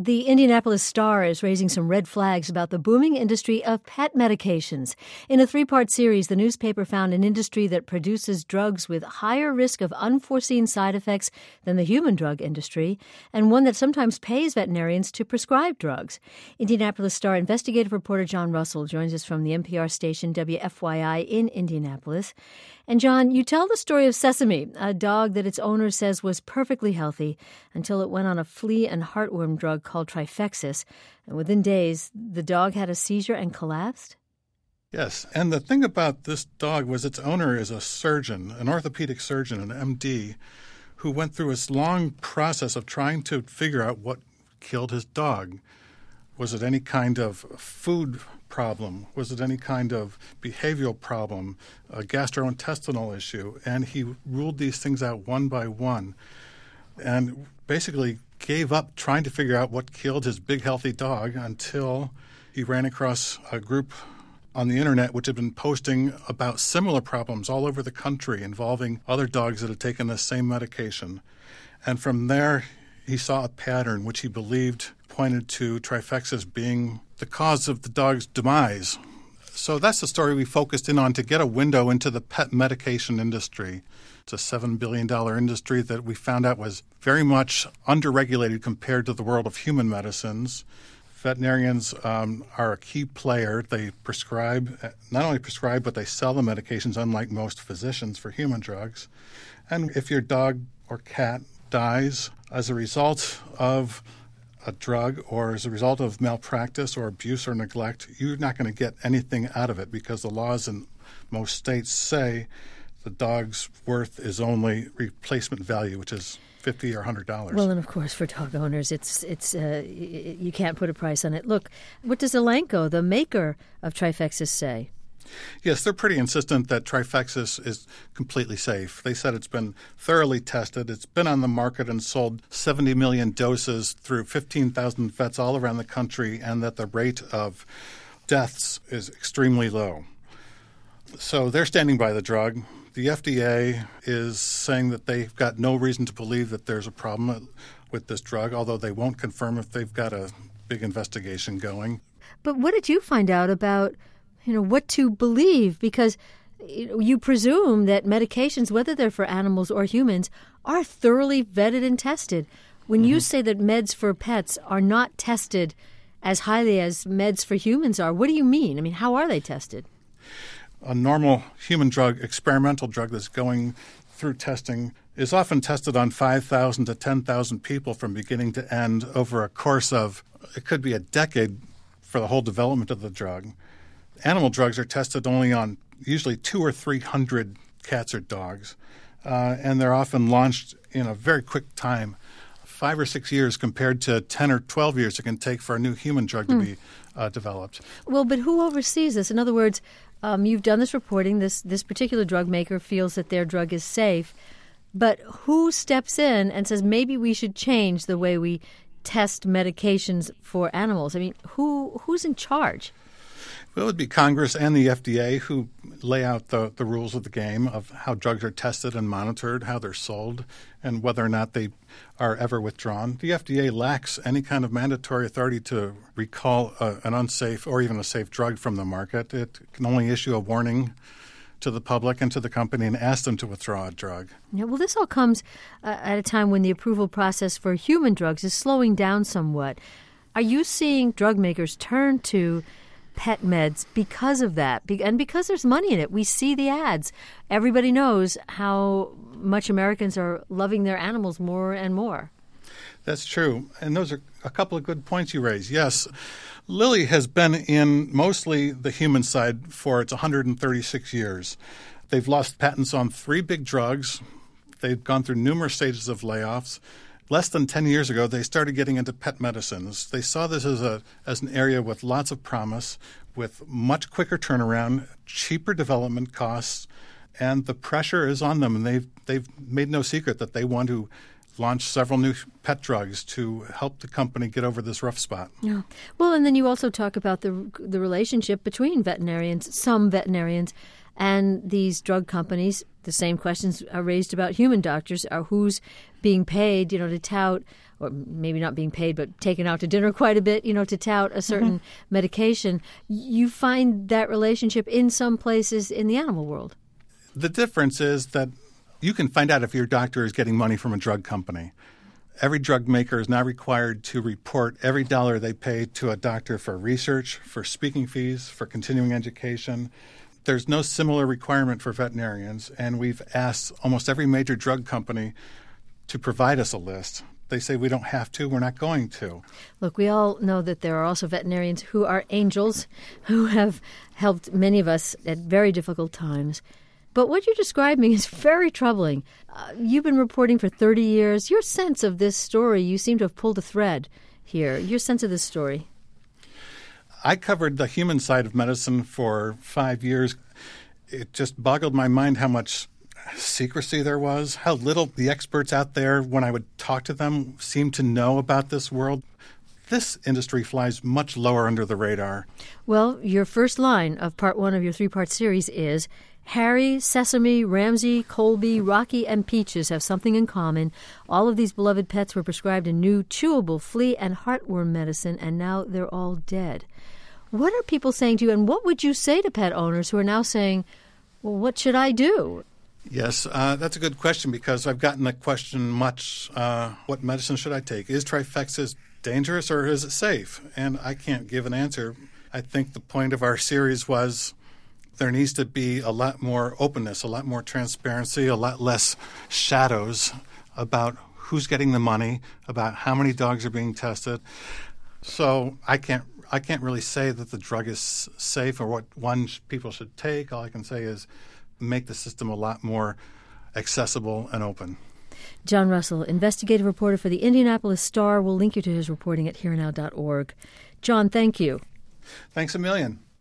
The Indianapolis Star is raising some red flags about the booming industry of pet medications. In a three-part series, the newspaper found an industry that produces drugs with higher risk of unforeseen side effects than the human drug industry, and one that sometimes pays veterinarians to prescribe drugs. Indianapolis Star investigative reporter John Russell joins us from the NPR station WFYI in Indianapolis. And John, you tell the story of Sesame, a dog that its owner says was perfectly healthy until it went on a flea and heartworm drug called Trifexis. And within days, the dog had a seizure and collapsed? Yes, and the thing about this dog was its owner is a surgeon, an orthopedic surgeon, an MD, who went through this long process of trying to figure out what killed his dog. Was it any kind of food problem? Was it any kind of behavioral problem, a gastrointestinal issue? And he ruled these things out one by one and basically gave up trying to figure out what killed his big, healthy dog until he ran across a group on the internet which had been posting about similar problems all over the country involving other dogs that had taken the same medication. And from there, he saw a pattern which he believed pointed to Trifexis being the cause of the dog's demise. So that's the story we focused in on to get a window into the pet medication industry. It's a $7 billion industry that we found out was very much underregulated compared to the world of human medicines. Veterinarians are a key player. They prescribe, not only prescribe, but they sell the medications, unlike most physicians for human drugs. And if your dog or cat dies as a result of a drug or as a result of malpractice or abuse or neglect, you're not going to get anything out of it because the laws in most states say the dog's worth is only replacement value, which is $50 or $100. Well, and of course, for dog owners, it's you can't put a price on it. Look, what does Elanco, the maker of Trifexis, say? Yes, they're pretty insistent that Trifexis is completely safe. They said it's been thoroughly tested. It's been on the market and sold 70 million doses through 15,000 vets all around the country, and that the rate of deaths is extremely low. So they're standing by the drug. The FDA is saying that they've got no reason to believe that there's a problem with this drug, although they won't confirm if they've got a big investigation going. But what did you find out about what to believe? Because you presume that medications, whether they're for animals or humans, are thoroughly vetted and tested. When you say that meds for pets are not tested as highly as meds for humans are, what do you mean? I mean, how are they tested? A normal human drug, experimental drug that's going through testing is often tested on 5,000 to 10,000 people from beginning to end over a course of, it could be a decade for the whole development of the drug. Animal drugs are tested only on usually 200 or 300 cats or dogs, and they're often launched in a very quick time, 5 or 6 years compared to 10 or 12 years it can take for a new human drug to be developed. Well, but who oversees this? In other words, you've done this reporting. This particular drug maker feels that their drug is safe, but who steps in and says maybe we should change the way we test medications for animals? I mean, who's in charge? Well, it would be Congress and the FDA who lay out the rules of the game of how drugs are tested and monitored, how they're sold, and whether or not they are ever withdrawn. The FDA lacks any kind of mandatory authority to recall an unsafe or even a safe drug from the market. It can only issue a warning to the public and to the company and ask them to withdraw a drug. Yeah, well, this all comes at a time when the approval process for human drugs is slowing down somewhat. Are you seeing drug makers turn to pet meds because of that, and because there's money in it? We see the ads. Everybody knows how much Americans are loving their animals more and more. That's true. And those are a couple of good points you raise. Yes, Lilly has been in mostly the human side for its 136 years. They've lost patents on 3 big drugs. They've gone through numerous stages of layoffs. Less than 10 years ago, they started getting into pet medicines. They saw this as an area with lots of promise, with much quicker turnaround, cheaper development costs, and the pressure is on them. And they've made no secret that they want to launch several new pet drugs to help the company get over this rough spot. Yeah. Well, and then you also talk about the relationship between veterinarians, some veterinarians, and these drug companies. The same questions are raised about human doctors. Who's being paid, to tout or maybe not being paid, but taken out to dinner quite a bit, to tout a certain medication. You find that relationship in some places in the animal world. The difference is that you can find out if your doctor is getting money from a drug company. Every drug maker is now required to report every dollar they pay to a doctor for research, for speaking fees, for continuing education. There's no similar requirement for veterinarians, and we've asked almost every major drug company to provide us a list. They say we don't have to, we're not going to. Look, we all know that there are also veterinarians who are angels, who have helped many of us at very difficult times. But what you're describing is very troubling. You've been reporting for 30 years. Your sense of this story, you seem to have pulled a thread here. Your sense of this story. I covered the human side of medicine for 5 years. It just boggled my mind how much secrecy there was, how little the experts out there, when I would talk to them, seemed to know about this world. This industry flies much lower under the radar. Well, your first line of part 1 of your 3-part series is, Harry, Sesame, Ramsey, Colby, Rocky, and Peaches have something in common. All of these beloved pets were prescribed a new chewable flea and heartworm medicine, and now they're all dead. What are people saying to you, and what would you say to pet owners who are now saying, well, what should I do? Yes, that's a good question, because I've gotten that question much. What medicine should I take? Is Trifexis dangerous or is it safe? And I can't give an answer. I think the point of our series was there needs to be a lot more openness, a lot more transparency, a lot less shadows about who's getting the money, about how many dogs are being tested. So I can't really say that the drug is safe or what people should take. All I can say is make the system a lot more accessible and open. John Russell, investigative reporter for the Indianapolis Star. We'll link you to his reporting at herenow.org. John, thank you. Thanks a million.